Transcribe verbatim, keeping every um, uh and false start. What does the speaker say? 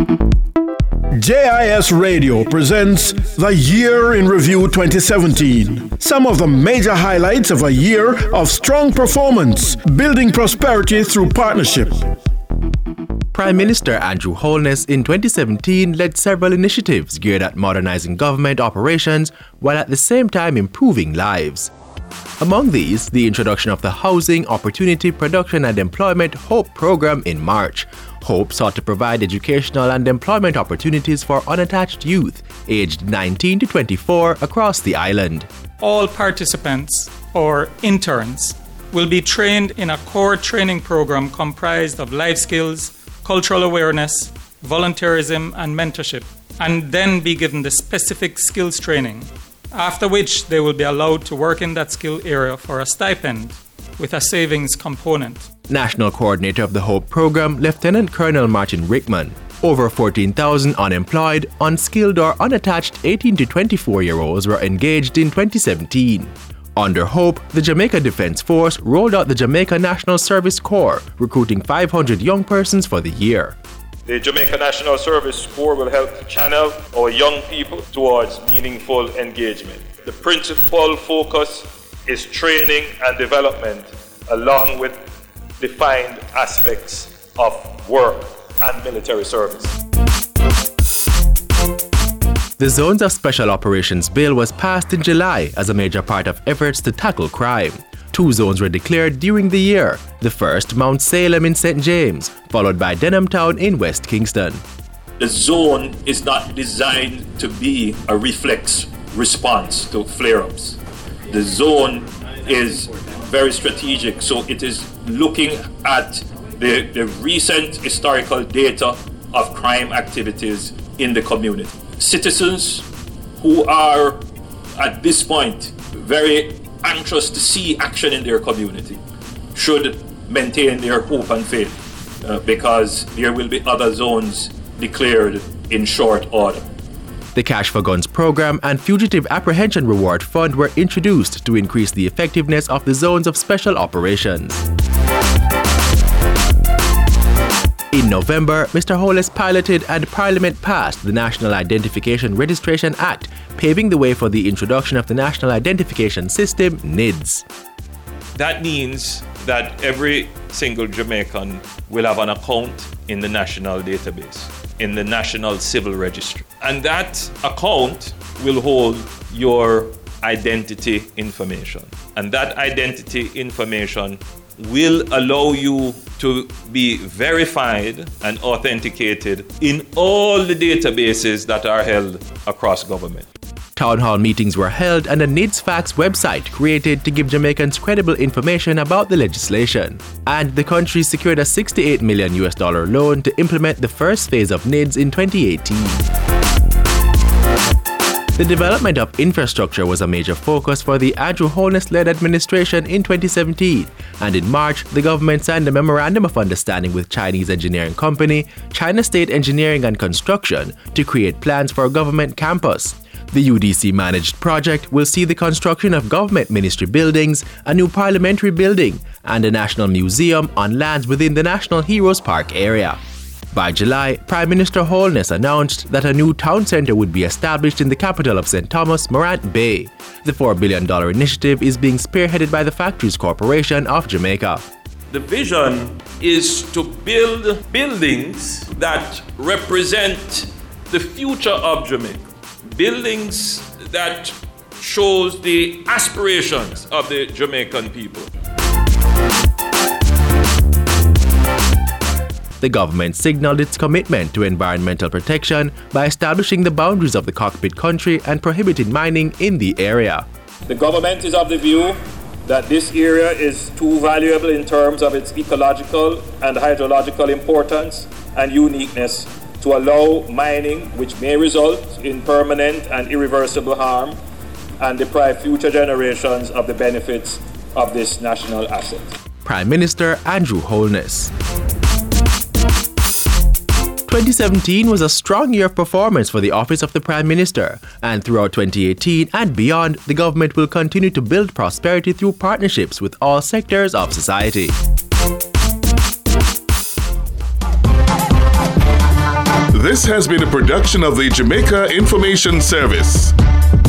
J I S Radio presents The Year in Review twenty seventeen. Some of the major highlights of a year of strong performance, building prosperity through partnership. Prime Minister Andrew Holness in twenty seventeen led several initiatives geared at modernizing government operations while at the same time improving lives. Among these, the introduction of the Housing, Opportunity, Production and Employment HOPE program in March. HOPE sought to provide educational and employment opportunities for unattached youth aged nineteen to twenty-four across the island. All participants, or interns, will be trained in a core training program comprised of life skills, cultural awareness, volunteerism and mentorship, and then be given the specific skills training, after which they will be allowed to work in that skill area for a stipend with a savings component. National Coordinator of the HOPE program, Lieutenant Colonel Martin Rickman. Over fourteen thousand unemployed, unskilled or unattached eighteen to twenty-four-year-olds were engaged in twenty seventeen. Under HOPE, the Jamaica Defence Force rolled out the Jamaica National Service Corps, recruiting five hundred young persons for the year. The Jamaica National Service Corps will help channel our young people towards meaningful engagement. The principal focus is training and development, along with defined aspects of work and military service. The Zones of Special Operations Bill was passed in July as a major part of efforts to tackle crime. Two zones were declared during the year. The first, Mount Salem in Saint James, followed by Denham Town in West Kingston. The zone is not designed to be a reflex response to flare-ups. The zone is very strategic, so it is looking at the, the recent historical data of crime activities in the community. Citizens who are at this point very anxious to see action in their community should maintain their hope and faith uh, because there will be other zones declared in short order. The Cash for Guns program and Fugitive Apprehension Reward Fund were introduced to increase the effectiveness of the zones of special operations. In November, Mister Holness piloted and Parliament passed the National Identification Registration Act, paving the way for the introduction of the National Identification System, N I D S. That means that every single Jamaican will have an account in the national database, in the National Civil Registry. And that account will hold your identity information. And that identity information will allow you to be verified and authenticated in all the databases that are held across government. Town hall meetings were held and a N I D S Facts website created to give Jamaicans credible information about the legislation. And the country secured a sixty-eight million U S dollar loan to implement the first phase of N I D S in twenty eighteen. The development of infrastructure was a major focus for the Andrew Holness-led administration in twenty seventeen, and in March, the government signed a Memorandum of Understanding with Chinese engineering company, China State Engineering and Construction, to create plans for a government campus. The U D C-managed project will see the construction of government ministry buildings, a new parliamentary building, and a national museum on lands within the National Heroes Park area. By July, Prime Minister Holness announced that a new town centre would be established in the capital of Saint Thomas, Morant Bay. The four billion dollars initiative is being spearheaded by the Factories Corporation of Jamaica. The vision is to build buildings that represent the future of Jamaica. Buildings that shows the aspirations of the Jamaican people. The government signaled its commitment to environmental protection by establishing the boundaries of the cockpit country and prohibiting mining in the area. The government is of the view that this area is too valuable in terms of its ecological and hydrological importance and uniqueness to allow mining, which may result in permanent and irreversible harm and deprive future generations of the benefits of this national asset. Prime Minister Andrew Holness. twenty seventeen was a strong year of performance for the Office of the Prime Minister, and throughout twenty eighteen and beyond, the government will continue to build prosperity through partnerships with all sectors of society. This This has been a production of the Jamaica Information Service.